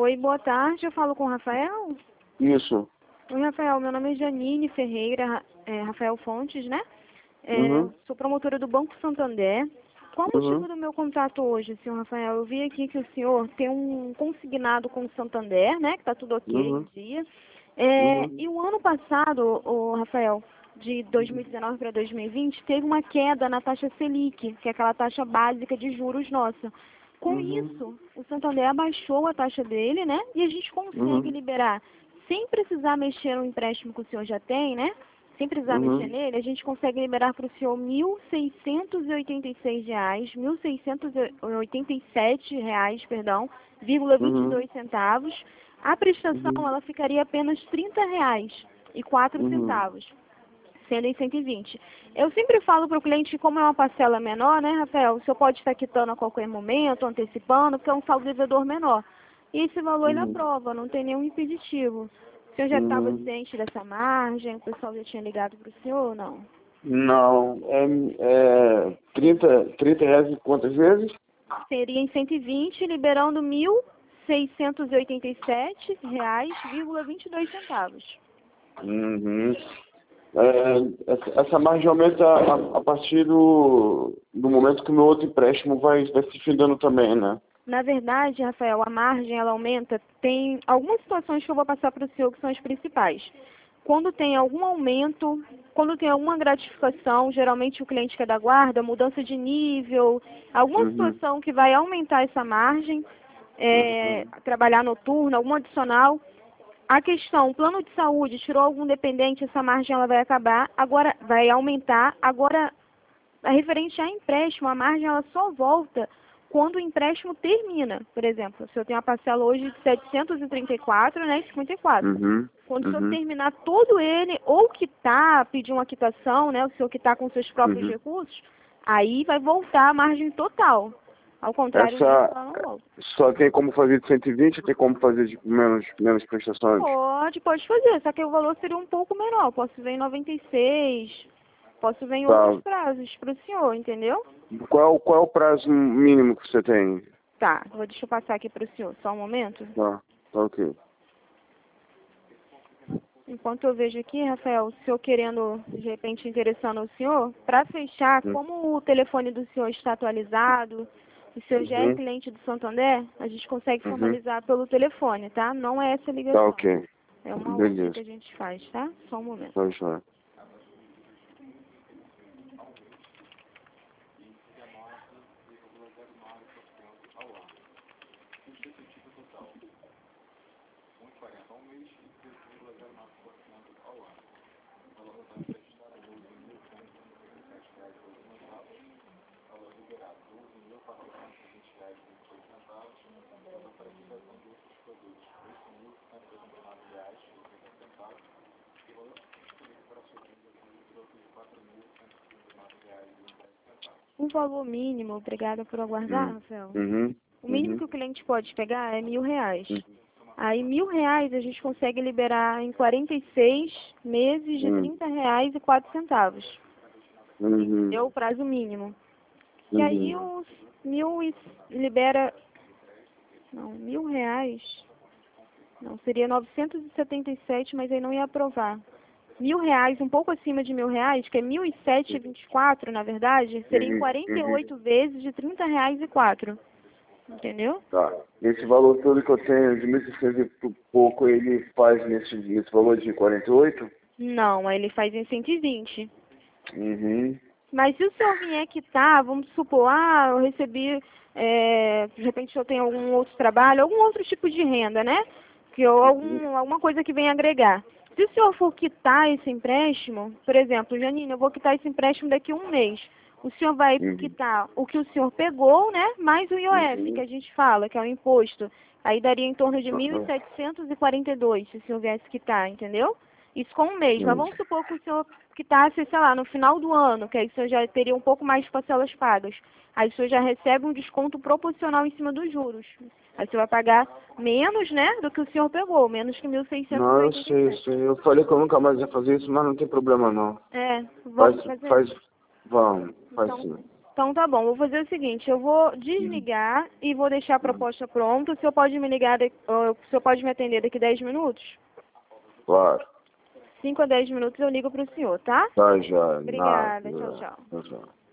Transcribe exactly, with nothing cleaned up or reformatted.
Oi, boa tarde. Eu falo com o Rafael? Isso. Oi, Rafael. Meu nome é Janine Ferreira, é, Rafael Fontes, né? É, Uhum. Sou promotora do Banco Santander. Qual o Uhum. motivo do meu contato hoje, senhor Rafael? Eu vi aqui que o senhor tem um consignado com o Santander, né? Que está tudo ok em Uhum. dia. É, Uhum. e o ano passado, o Rafael, de dois mil e dezenove para dois mil e vinte, teve uma queda na taxa Selic, que é aquela taxa básica de juros nossa. Com Uhum. isso, o Santander abaixou a taxa dele, né? E a gente consegue Uhum. liberar, sem precisar mexer no empréstimo que o senhor já tem, né? Sem precisar mexer Uhum. nele, a gente consegue liberar para o senhor mil seiscentos e oitenta e seis reais, mil seiscentos e oitenta e sete reais, perdão, vírgula vinte e Uhum. dois centavos. A prestação, Uhum. ela ficaria apenas trinta reais e quatro Uhum. centavos, sendo em cento e vinte. Eu sempre falo para o cliente que, como é uma parcela menor, né, Rafael, o senhor pode estar quitando a qualquer momento, antecipando, porque é um saldo devedor menor. E esse valor ele Uhum. aprova, não tem nenhum impeditivo. O senhor já estava Uhum. ciente dessa margem? O pessoal já tinha ligado para o senhor ou não? Não, é, é trinta, trinta reais e quantas vezes? Seria em cento e vinte, liberando mil seiscentos e oitenta e sete reais, vírgula vinte e dois centavos. Uhum. É, essa, essa margem aumenta a, a partir do, do momento que o meu outro empréstimo vai, vai se findando também, né? Na verdade, Rafael, a margem ela aumenta. Tem algumas situações que eu vou passar para o senhor que são as principais. Quando tem algum aumento, quando tem alguma gratificação, geralmente o cliente quer da guarda, mudança de nível, alguma Uhum. situação que vai aumentar essa margem, é, Uhum. trabalhar noturno, algum adicional. A questão, plano de saúde, tirou algum dependente, essa margem ela vai acabar, agora vai aumentar. Agora, a referente a empréstimo, a margem ela só volta quando o empréstimo termina. Por exemplo, se eu tenho uma parcela hoje de setecentos e trinta e quatro, né, cinquenta e quatro. Uhum. Quando o senhor Uhum. terminar todo ele, ou quitar, pedir uma quitação, né, o senhor quitar com seus próprios Uhum. recursos, aí vai voltar a margem total. Ao contrário disso, Essa ela não volta. só tem como fazer de cento e vinte, tem como fazer de menos, menos prestações. Pode, pode fazer, só que o valor seria um pouco menor. Posso ver em noventa e seis, posso ver em outros Tá. prazos para o senhor, entendeu? Qual, qual é o prazo mínimo que você tem? Tá, vou, deixa eu passar aqui para o senhor, só um momento. Tá, tá ok. Enquanto eu vejo aqui, Rafael, o senhor querendo, de repente, interessando o senhor, para fechar, Hum. como o telefone do senhor está atualizado, o senhor já é Uhum. cliente do Santander, a gente consegue Uhum. formalizar pelo telefone, tá? Não é essa Tá ligação. ok. É uma outra Beleza. que a gente faz, tá? Só um momento. Tá joia. O valor mínimo, obrigada por aguardar, Hum. Rafael. Uhum. O mínimo Uhum. que o cliente pode pegar é mil reais. Hum. Aí mil reais a gente consegue liberar em quarenta e seis meses de Hum. trinta reais e quatro centavos. Uhum. Entendeu? O prazo mínimo. E aí Uhum. os mil e libera. Não, mil reais. Não, seria novecentos e setenta e sete, mas aí não ia aprovar. Mil reais, um pouco acima de mil reais, que é mil e sete e vinte e quatro, na verdade, seria em Uhum. quarenta e Uhum. oito vezes de trinta reais e quatro. Entendeu? Tá. Esse valor todo que eu tenho de mil e seiscentos e pouco, ele faz nesse, nesse valor de quarenta e oito? Não, aí ele faz em cento e vinte. Uhum. Mas se o senhor vier quitar, vamos supor, ah, eu recebi, é, de repente eu tenho algum outro trabalho, algum outro tipo de renda, né? Que, ou Uhum. algum, alguma coisa que venha agregar. Se o senhor for quitar esse empréstimo, por exemplo, Janine, eu vou quitar esse empréstimo daqui a um mês. O senhor vai Uhum. quitar o que o senhor pegou, né? Mais o I O F, que Uhum. a gente fala, que é o imposto. Aí daria em torno de mil Uhum. setecentos e quarenta e dois, se o senhor viesse quitar, entendeu? Isso com um mês. Mas Uhum. vamos supor que o senhor quitasse, sei lá, no final do ano, que aí o senhor já teria um pouco mais de parcelas pagas. Aí o senhor já recebe um desconto proporcional em cima dos juros. Aí você vai pagar menos, né, do que o senhor pegou, menos que mil seiscentos e Não, eu oitenta e sei, eu sete. sei. Eu falei que eu nunca mais ia fazer isso, mas não tem problema não. É, Faz, vamos fazer? faz, vamos, faz Então, sim. Então tá bom, vou fazer o seguinte, eu vou desligar e vou deixar a proposta pronta. O senhor pode me ligar, de- o senhor pode me atender daqui dez minutos? Claro. cinco a dez minutos eu ligo para o senhor, tá? Tá, já. Obrigada, Nada. tchau, tchau. Tchau, tchau.